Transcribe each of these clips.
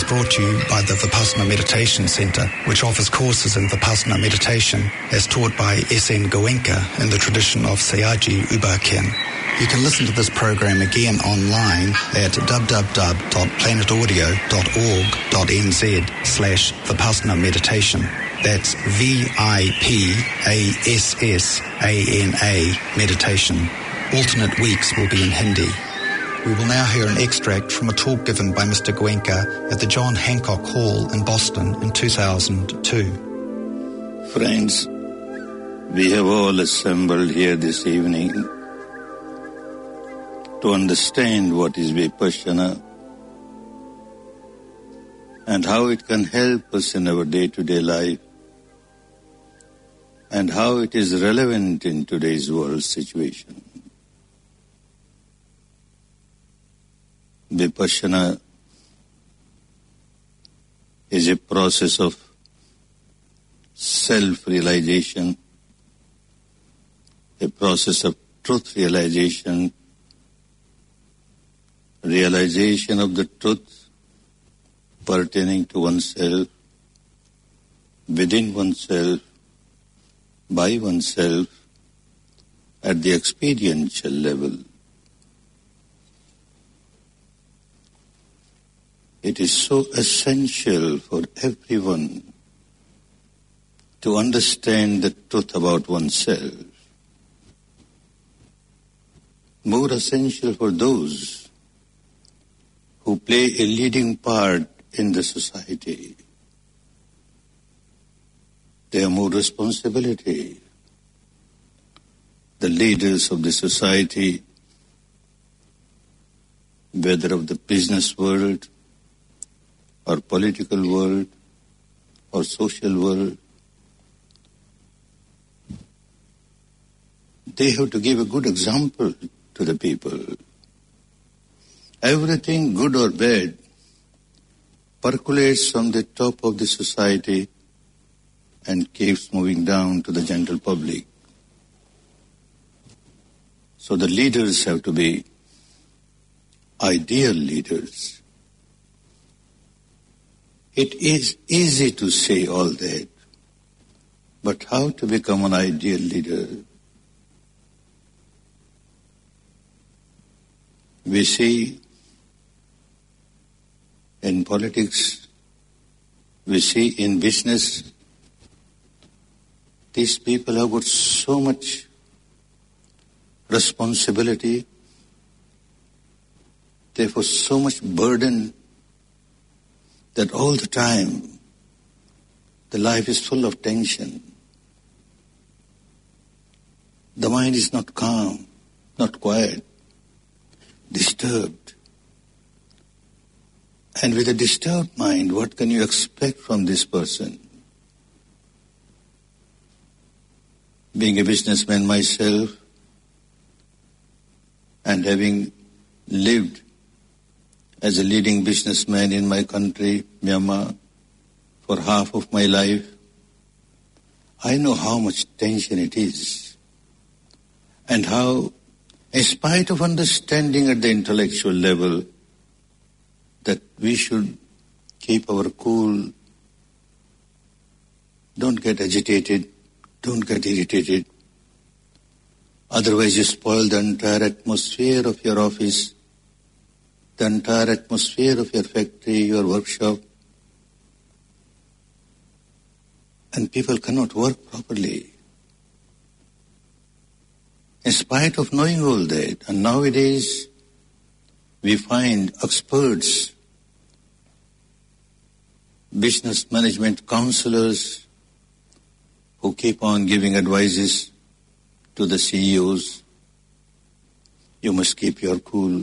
brought to you by the Vipassana Meditation Center, which offers courses in Vipassana meditation as taught by S.N. Goenka in the tradition of Sayagyi Ubaken. You can listen to this program again online at www.planetaaudio.org.nz/Vipassana Meditation. That's VIPASSANA meditation. Alternate weeks will be in Hindi. We will now hear an extract from a talk given by Mr. Goenka at the John Hancock Hall in Boston in 2002. Friends, we have all assembled here this evening to understand what is Vipassana and how it can help us in our day-to-day life and how it is relevant in today's world situation. Vipassana is a process of self-realization, a process of truth realization, realization of the truth pertaining to oneself, within oneself, by oneself, at the experiential level. It is so essential for everyone to understand the truth about oneself. More essential for those who play a leading part in the society. They have more responsibility. The leaders of the society, whether of the business world, or political world, or social world, they have to give a good example to the people. Everything good or bad percolates from the top of the society and keeps moving down to the general public. So the leaders have to be ideal leaders. It is easy to say all that, but how to become an ideal leader? We see in politics, we see in business, these people have got so much responsibility, therefore so much burden, that all the time the life is full of tension. The mind is not calm, not quiet, disturbed. And with a disturbed mind, what can you expect from this person? Being a businessman myself and having lived as a leading businessman in my country, Myanmar, for half of my life, I know how much tension it is. And how, in spite of understanding at the intellectual level that we should keep our cool, don't get agitated, don't get irritated, otherwise you spoil the entire atmosphere of your office, the entire atmosphere of your factory, your workshop, and people cannot work properly. In spite of knowing all that, and nowadays we find experts, business management counselors who keep on giving advices to the CEOs. You must keep your cool.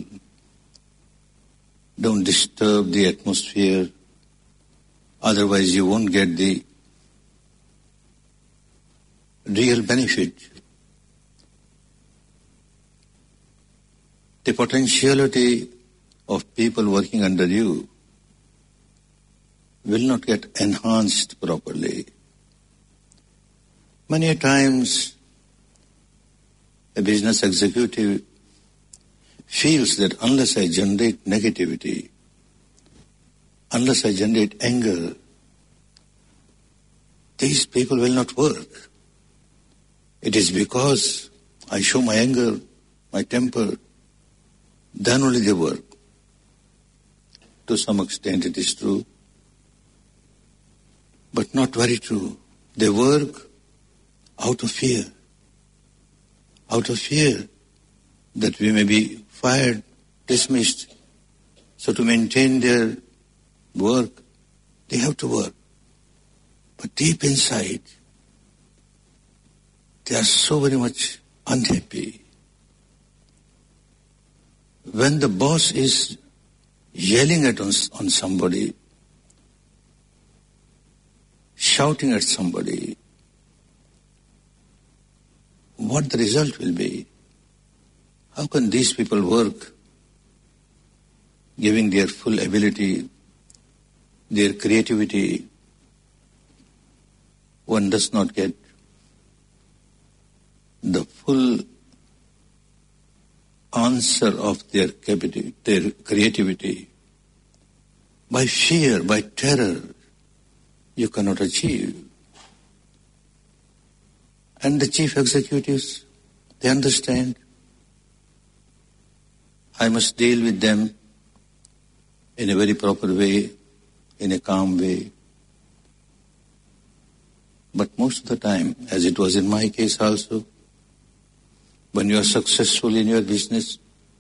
Don't disturb the atmosphere, otherwise you won't get the real benefit. The potentiality of people working under you will not get enhanced properly. Many times a business executive feels that unless I generate negativity, unless I generate anger, these people will not work. It is because I show my anger, my temper, then only they work. To some extent it is true, but not very true. They work out of fear that we may be fired, dismissed. So to maintain their work, they have to work. But deep inside, they are so very much unhappy. When the boss is yelling on somebody, shouting at somebody, what the result will be? How can these people work, giving their full ability, their creativity? One does not get the full answer of their creativity. By fear, by terror, you cannot achieve. And the chief executives, they understand. I must deal with them in a very proper way, in a calm way. But most of the time, as it was in my case also, when you are successful in your business,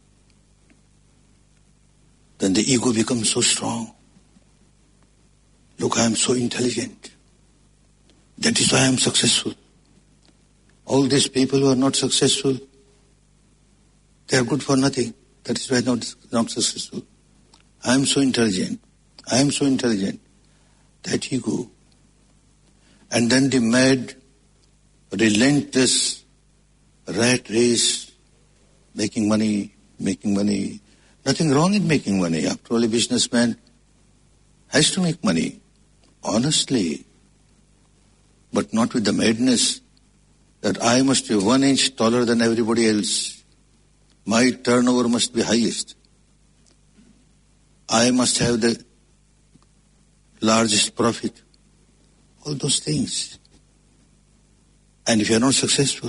then the ego becomes so strong. Look, I am so intelligent. That is why I am successful. All these people who are not successful, they are good for nothing. That is why they are not successful. I am so intelligent. I am so intelligent. That ego. And then the mad, relentless rat race, making money. Nothing wrong in making money. After all, a businessman has to make money, honestly, but not with the madness that I must be 1 inch taller than everybody else. My turnover must be highest. I must have the largest profit. All those things. And if you are not successful,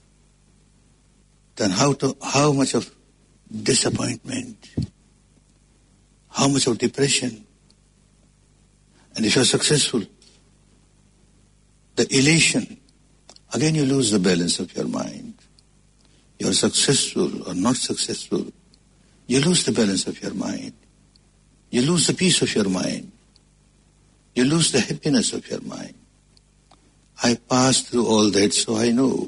then how much of disappointment, how much of depression. And if you are successful, the elation, again you lose the balance of your mind. You are successful or not successful, you lose the balance of your mind. You lose the peace of your mind. You lose the happiness of your mind. I passed through all that, so I know.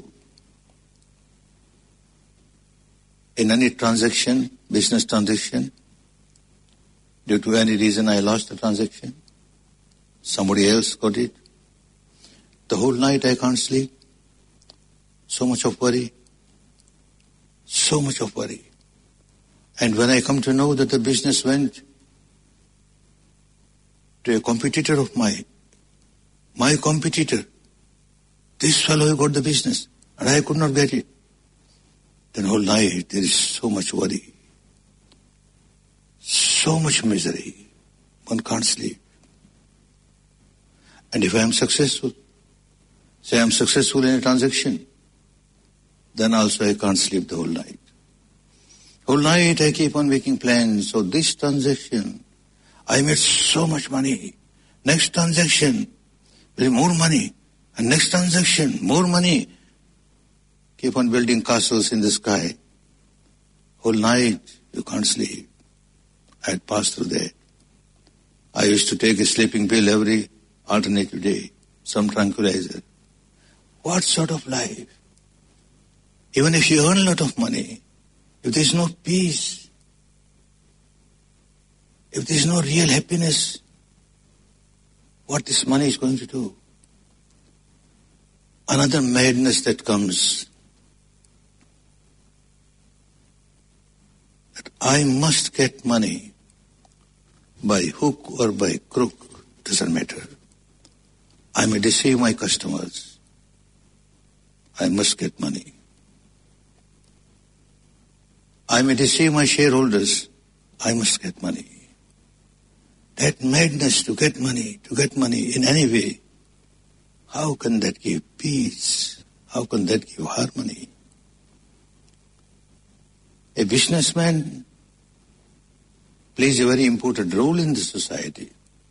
In any transaction, business transaction, due to any reason I lost the transaction, somebody else got it. The whole night I can't sleep. So much of worry. So much of worry. And when I come to know that the business went to a competitor of mine, my competitor, this fellow got the business and I could not get it. Then whole night there is so much worry, so much misery, one can't sleep. And if I am successful, say I am successful in a transaction, then also I can't sleep the whole night. Whole night I keep on making plans. So this transaction, I made so much money. Next transaction, will be more money. And next transaction, more money. Keep on building castles in the sky. Whole night you can't sleep. I had passed through that. I used to take a sleeping pill every alternative day, some tranquilizer. What sort of life? Even if you earn a lot of money, if there is no peace, if there is no real happiness, what this money is going to do? Another madness that comes, that I must get money by hook or by crook, doesn't matter. I may deceive my customers. I must get money. I may deceive my shareholders. I must get money. That madness to get money in any way, how can that give peace? How can that give harmony? A businessman plays a very important role in the society.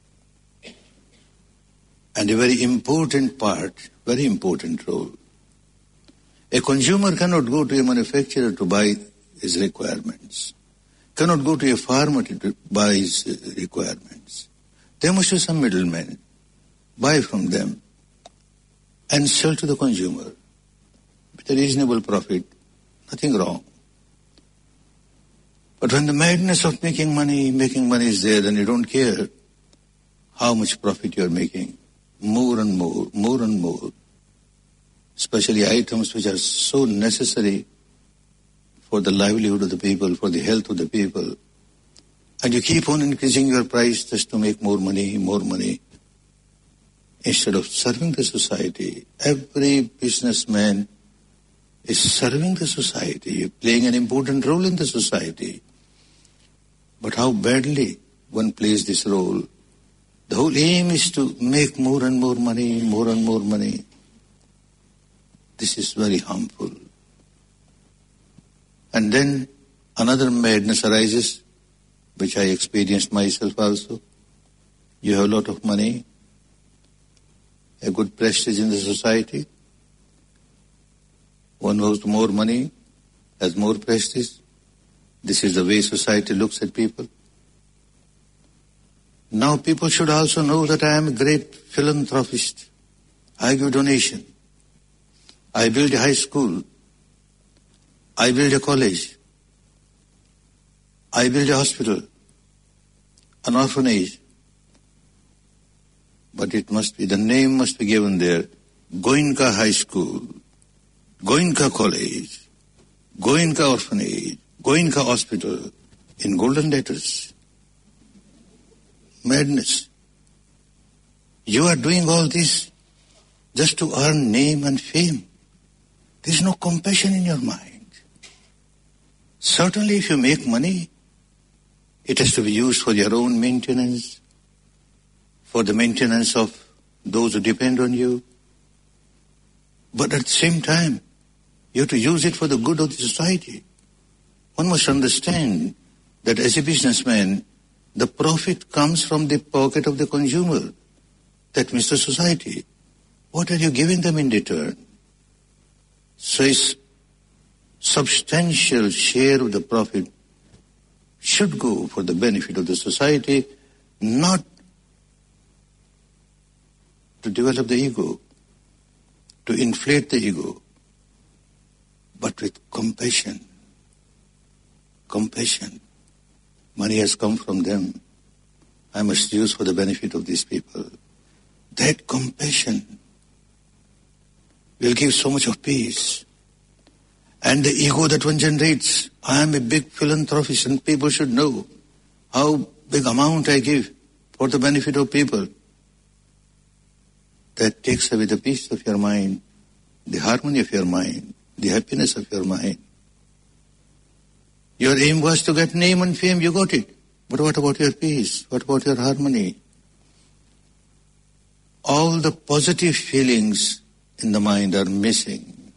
And a very important part, very important role. A consumer cannot go to a manufacturer to buy his requirements, cannot go to a farmer to buy his requirements. There must be some middlemen, buy from them and sell to the consumer with a reasonable profit, nothing wrong. But when the madness of making money is there, then you don't care how much profit you're making. More and more. Especially items which are so necessary for the livelihood of the people, for the health of the people. And you keep on increasing your price just to make more money. Instead of serving the society. Every businessman is serving the society, playing an important role in the society. But how badly one plays this role. The whole aim is to make more and more money. This is very harmful. And then another madness arises, which I experienced myself also. You have a lot of money, a good prestige in the society. One who has more money has more prestige. This is the way society looks at people. Now people should also know that I am a great philanthropist. I give donation. I build a high school. I build a college. I build a hospital, an orphanage. But the name must be given there. Goenka High School, Goenka College, Goenka Orphanage, Goenka Hospital, in golden letters. Madness. You are doing all this just to earn name and fame. There is no compassion in your mind. Certainly if you make money, it has to be used for your own maintenance, for the maintenance of those who depend on you. But at the same time, you have to use it for the good of the society. One must understand that as a businessman, the profit comes from the pocket of the consumer. That means the society. What are you giving them in return? So a substantial share of the profit should go for the benefit of the society, not to develop the ego, to inflate the ego, but with compassion. Compassion. Money has come from them. I must use for the benefit of these people. That compassion will give so much of peace. And the ego that one generates, I am a big philanthropist and people should know how big amount I give for the benefit of people. That takes away the peace of your mind, the harmony of your mind, the happiness of your mind. Your aim was to get name and fame, you got it. But what about your peace? What about your harmony? All the positive feelings in the mind are missing.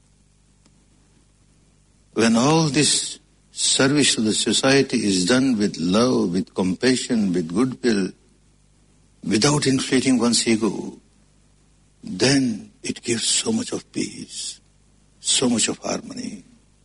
When all this service to the society is done with love, with compassion, with goodwill, without inflating one's ego, then it gives so much of peace, so much of harmony,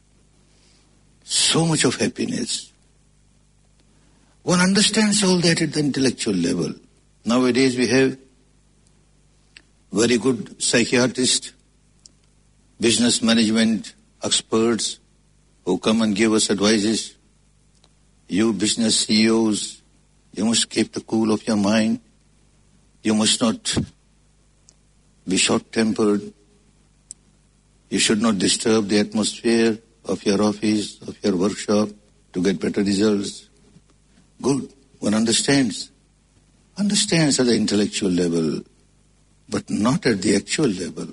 so much of happiness. One understands all that at the intellectual level. Nowadays we have very good psychiatrists, business management experts who come and give us advices. You business CEOs, you must keep the cool of your mind. You must not be short-tempered. You should not disturb the atmosphere of your office, of your workshop to get better results. Good. One understands at the intellectual level, but not at the actual level.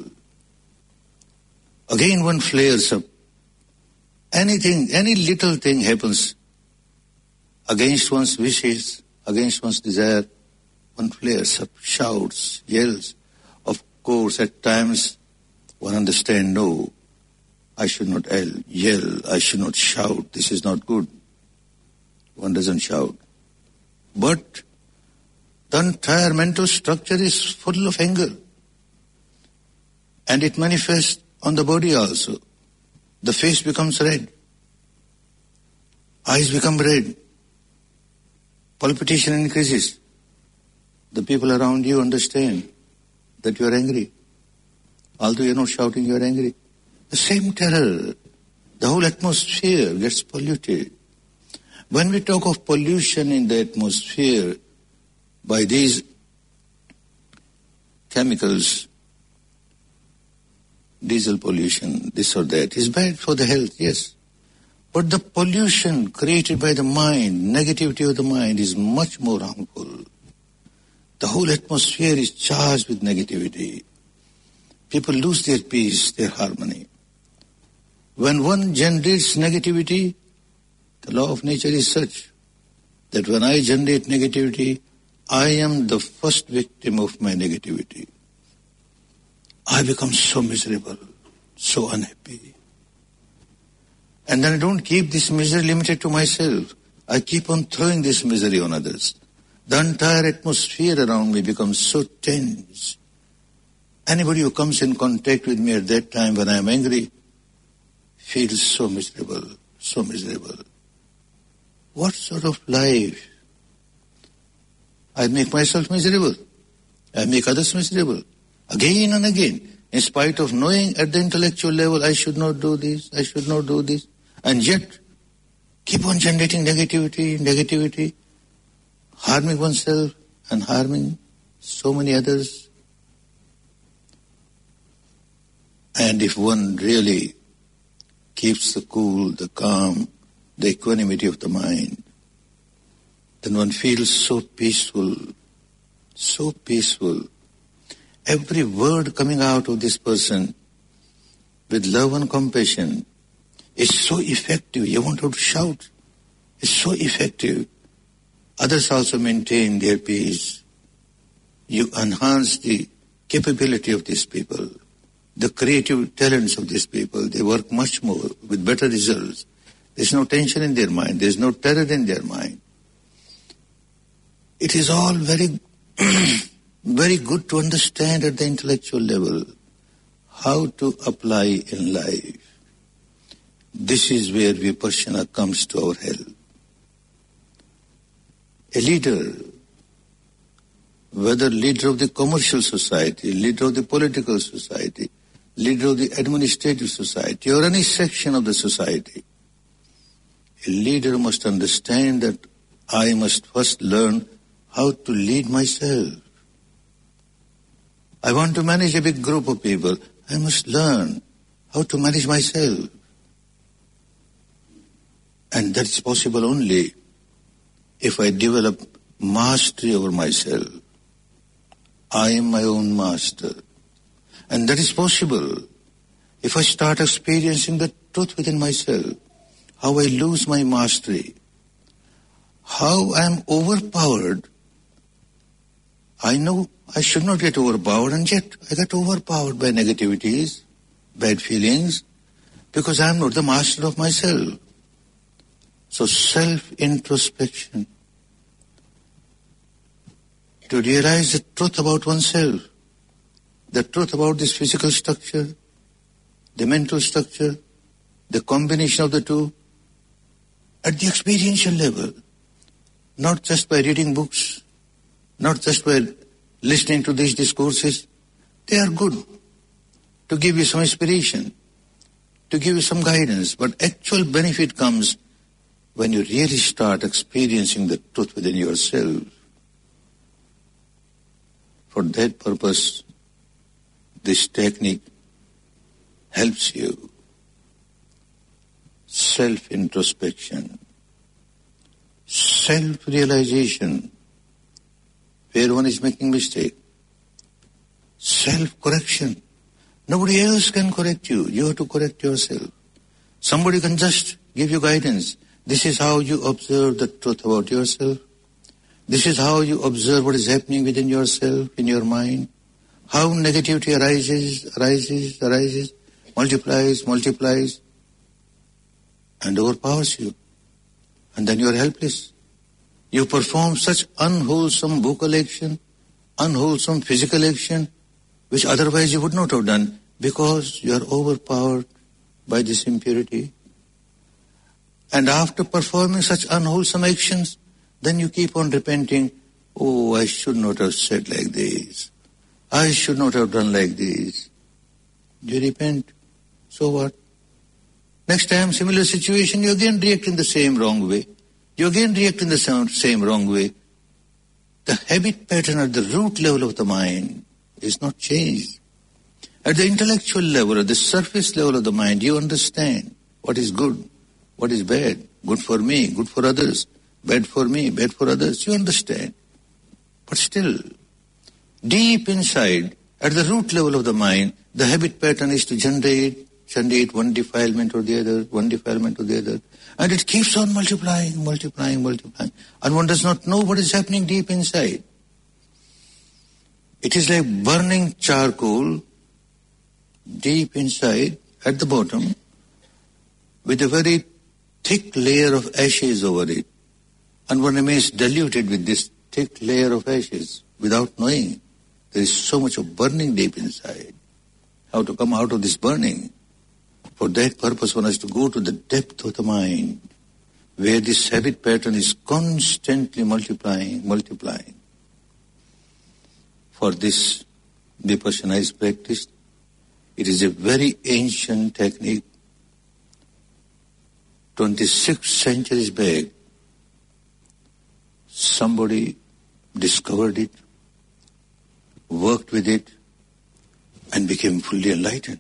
Again one flares up. Any little thing happens against one's wishes, against one's desire, one flares up, shouts, yells. Of course, at times one understands, no, I should not yell, I should not shout, this is not good. One doesn't shout. But the entire mental structure is full of anger. And it manifests on the body also. The face becomes red. Eyes become red. Palpitation increases. The people around you understand that you are angry. Although you are not shouting, you are angry. The same terror. The whole atmosphere gets polluted. When we talk of pollution in the atmosphere by these chemicals, diesel pollution, this or that, is bad for the health, yes. But the pollution created by the mind, negativity of the mind, is much more harmful. The whole atmosphere is charged with negativity. People lose their peace, their harmony. When one generates negativity, the law of nature is such that when I generate negativity, I am the first victim of my negativity. I become so miserable, so unhappy. And then I don't keep this misery limited to myself. I keep on throwing this misery on others. The entire atmosphere around me becomes so tense. Anybody who comes in contact with me at that time when I am angry feels so miserable, so miserable. What sort of life? I make myself miserable. I make others miserable. Again and again. In spite of knowing at the intellectual level, I should not do this, I should not do this. And yet, keep on generating negativity, harming oneself and harming so many others. And if one really keeps the cool, the calm, the equanimity of the mind, then one feels so peaceful, so peaceful. Every word coming out of this person with love and compassion is so effective. You want to shout. It's so effective. Others also maintain their peace. You enhance the capability of these people, the creative talents of these people. They work much more with better results. There's no tension in their mind. There's no terror in their mind. It is all very, very good to understand at the intellectual level how to apply in life. This is where Vipassana comes to our help. A leader, whether leader of the commercial society, leader of the political society, leader of the administrative society, or any section of the society, a leader must understand that I must first learn how to lead myself. I want to manage a big group of people. I must learn how to manage myself. And that's possible only if I develop mastery over myself. I am my own master. And that is possible if I start experiencing the truth within myself, how I lose my mastery, how I am overpowered. I know I should not get overpowered, and yet I get overpowered by negativities, bad feelings, because I am not the master of myself. So self-introspection, to realize the truth about oneself, the truth about this physical structure, the mental structure, the combination of the two, at the experiential level, not just by reading books, not just by listening to these discourses. They are good to give you some inspiration, to give you some guidance, but actual benefit comes when you really start experiencing the truth within yourself. For that purpose, this technique helps you. Self-introspection, self-realization, where one is making mistake, self-correction. Nobody else can correct you. You have to correct yourself. Somebody can just give you guidance. This is how you observe the truth about yourself. This is how you observe what is happening within yourself, in your mind. How negativity arises, multiplies, and overpowers you. And then you are helpless. You perform such unwholesome vocal action, unwholesome physical action, which otherwise you would not have done, because you are overpowered by this impurity. And after performing such unwholesome actions, then you keep on repenting, oh, I should not have said like this. I should not have done like this. You repent. So what? Next time, similar situation, you again react in the same wrong way. You again react in the same wrong way. The habit pattern at the root level of the mind is not changed. At the intellectual level, at the surface level of the mind, you understand what is good, what is bad, good for me, good for others, bad for me, bad for others. You understand. But still, deep inside, at the root level of the mind, the habit pattern is to generate one defilement or the other, and it keeps on multiplying. And one does not know what is happening deep inside. It is like burning charcoal deep inside, at the bottom, with a very thick layer of ashes over it. And one remains diluted with this thick layer of ashes without knowing there is so much of burning deep inside. How to come out of this burning? For that purpose, one has to go to the depth of the mind, where this habit pattern is constantly multiplying. For this, Vipassana is practiced. It is a very ancient technique. 26 centuries back, somebody discovered it, worked with it, and became fully enlightened.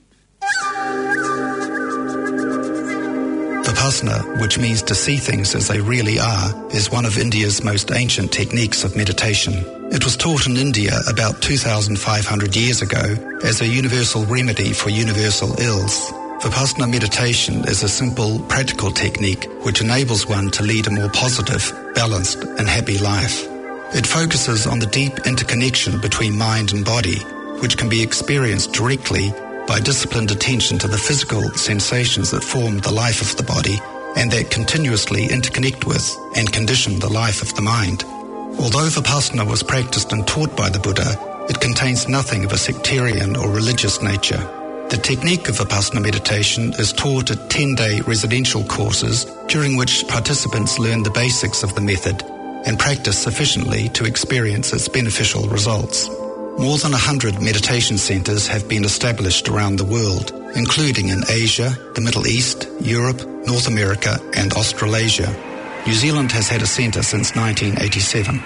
Vipassana, which means to see things as they really are, is one of India's most ancient techniques of meditation. It was taught in India about 2,500 years ago as a universal remedy for universal ills. Vipassana meditation is a simple, practical technique which enables one to lead a more positive, balanced and happy life. It focuses on the deep interconnection between mind and body, which can be experienced directly by disciplined attention to the physical sensations that form the life of the body and that continuously interconnect with and condition the life of the mind. Although Vipassana was practiced and taught by the Buddha, it contains nothing of a sectarian or religious nature. The technique of Vipassana meditation is taught at 10-day residential courses during which participants learn the basics of the method and practice sufficiently to experience its beneficial results. More than 100 meditation centers have been established around the world, including in Asia, the Middle East, Europe, North America, and Australasia. New Zealand has had a center since 1987.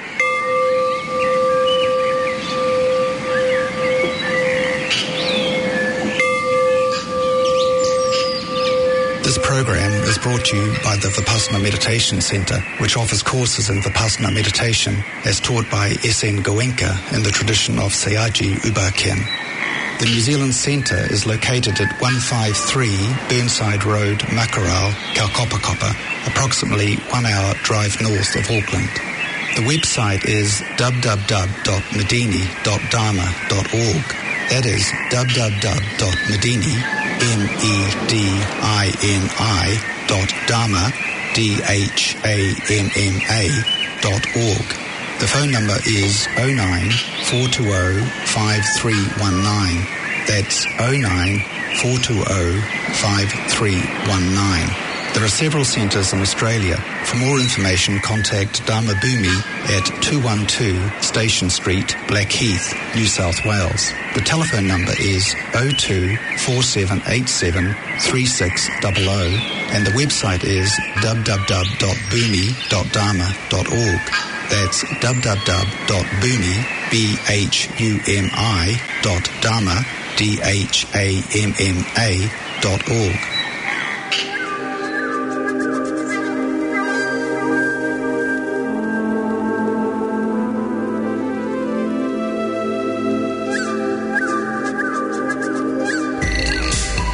This program is brought to you by the Vipassana Meditation Center, which offers courses in Vipassana meditation as taught by S.N. Goenka in the tradition of Sayagyi Ubaken. The New Zealand Centre is located at 153 Burnside Road, Makaurau, Kaukopakoppa, approximately 1 hour drive north of Auckland. The website is www.medini.dharma.org. That is www.medini, medini.dharma, DHAMMA.org. The phone number is 09 420 5319. That's 09 420 5319. There are several centres in Australia. For more information, contact Dharma Bhumi at 212 Station Street, Blackheath, New South Wales. The telephone number is 02 4787 3600 and the website is www.bhumi.dharma.org. That's www.bhumi.dharma.org.